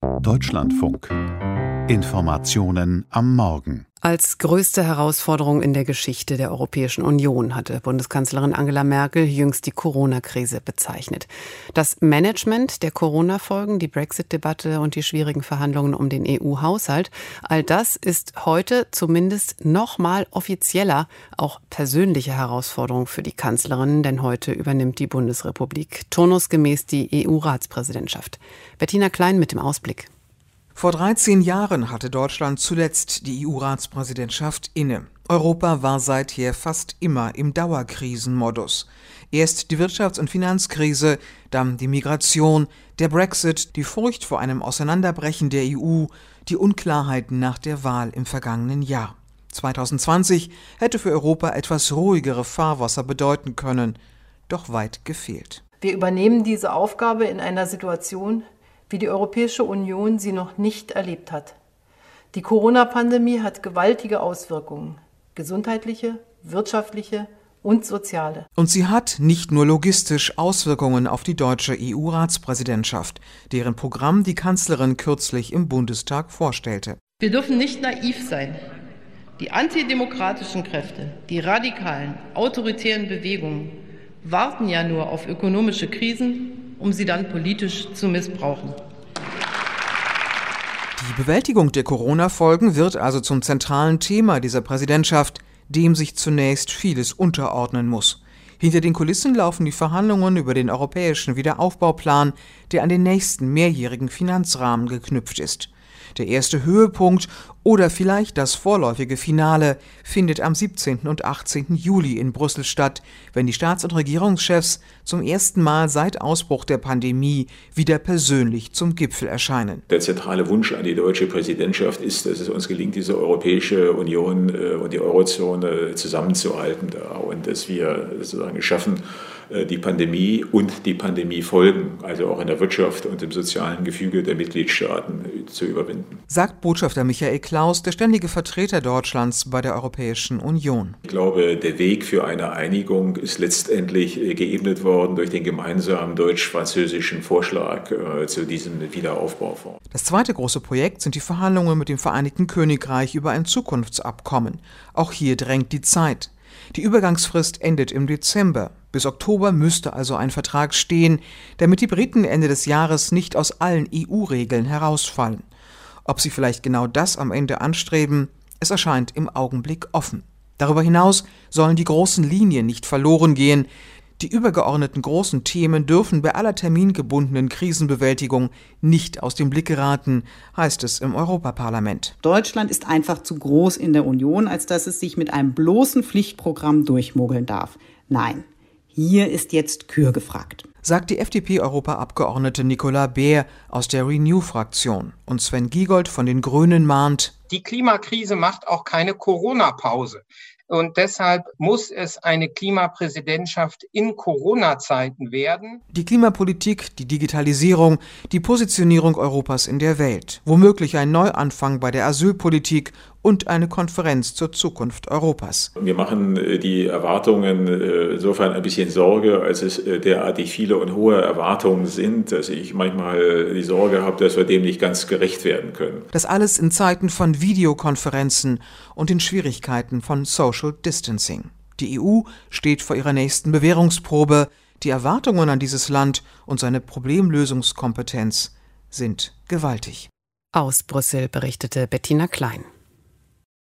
Deutschlandfunk. Informationen am Morgen. Als größte Herausforderung in der Geschichte der Europäischen Union hatte Bundeskanzlerin Angela Merkel jüngst die Corona-Krise bezeichnet. Das Management der Corona-Folgen, die Brexit-Debatte und die schwierigen Verhandlungen um den EU-Haushalt, all das ist heute zumindest noch mal offizieller auch persönliche Herausforderung für die Kanzlerin, denn heute übernimmt die Bundesrepublik turnusgemäß die EU-Ratspräsidentschaft. Bettina Klein mit dem Ausblick. Vor 13 Jahren hatte Deutschland zuletzt die EU-Ratspräsidentschaft inne. Europa war seither fast immer im Dauerkrisenmodus. Erst die Wirtschafts- und Finanzkrise, dann die Migration, der Brexit, die Furcht vor einem Auseinanderbrechen der EU, die Unklarheiten nach der Wahl im vergangenen Jahr. 2020 hätte für Europa etwas ruhigere Fahrwasser bedeuten können, doch weit gefehlt. Wir übernehmen diese Aufgabe in einer Situation, wie die Europäische Union sie noch nicht erlebt hat. Die Corona-Pandemie hat gewaltige Auswirkungen, gesundheitliche, wirtschaftliche und soziale. Und sie hat nicht nur logistisch Auswirkungen auf die deutsche EU-Ratspräsidentschaft, deren Programm die Kanzlerin kürzlich im Bundestag vorstellte. Wir dürfen nicht naiv sein. Die antidemokratischen Kräfte, die radikalen, autoritären Bewegungen warten ja nur auf ökonomische Krisen, um sie dann politisch zu missbrauchen. Die Bewältigung der Corona-Folgen wird also zum zentralen Thema dieser Präsidentschaft, dem sich zunächst vieles unterordnen muss. Hinter den Kulissen laufen die Verhandlungen über den europäischen Wiederaufbauplan, der an den nächsten mehrjährigen Finanzrahmen geknüpft ist. Der erste Höhepunkt oder vielleicht das vorläufige Finale findet am 17. und 18. Juli in Brüssel statt, wenn die Staats- und Regierungschefs zum ersten Mal seit Ausbruch der Pandemie wieder persönlich zum Gipfel erscheinen. Der zentrale Wunsch an die deutsche Präsidentschaft ist, dass es uns gelingt, diese Europäische Union und die Eurozone zusammenzuhalten und dass wir sozusagen schaffen, die Pandemie und die Pandemiefolgen, also auch in der Wirtschaft und im sozialen Gefüge der Mitgliedstaaten, zu überwinden. Sagt Botschafter Michael Klaus, der ständige Vertreter Deutschlands bei der Europäischen Union. Ich glaube, der Weg für eine Einigung ist letztendlich geebnet worden durch den gemeinsamen deutsch-französischen Vorschlag zu diesem Wiederaufbaufonds. Das zweite große Projekt sind die Verhandlungen mit dem Vereinigten Königreich über ein Zukunftsabkommen. Auch hier drängt die Zeit. Die Übergangsfrist endet im Dezember. Bis Oktober müsste also ein Vertrag stehen, damit die Briten Ende des Jahres nicht aus allen EU-Regeln herausfallen. Ob sie vielleicht genau das am Ende anstreben, es erscheint im Augenblick offen. Darüber hinaus sollen die großen Linien nicht verloren gehen. Die übergeordneten großen Themen dürfen bei aller termingebundenen Krisenbewältigung nicht aus dem Blick geraten, heißt es im Europaparlament. Deutschland ist einfach zu groß in der Union, als dass es sich mit einem bloßen Pflichtprogramm durchmogeln darf. Nein, hier ist jetzt Kür gefragt, sagt die FDP-Europaabgeordnete Nicola Beer aus der Renew-Fraktion. Und Sven Giegold von den Grünen mahnt: Die Klimakrise macht auch keine Corona-Pause. Und deshalb muss es eine Klimapräsidentschaft in Corona-Zeiten werden. Die Klimapolitik, die Digitalisierung, die Positionierung Europas in der Welt. Womöglich ein Neuanfang bei der Asylpolitik und eine Konferenz zur Zukunft Europas. Wir machen die Erwartungen insofern ein bisschen Sorge, als es derartig viele und hohe Erwartungen sind, dass ich manchmal die Sorge habe, dass wir dem nicht ganz gerecht werden können. Das alles in Zeiten von Videokonferenzen und den Schwierigkeiten von Social Distancing. Die EU steht vor ihrer nächsten Bewährungsprobe. Die Erwartungen an dieses Land und seine Problemlösungskompetenz sind gewaltig. Aus Brüssel berichtete Bettina Klein.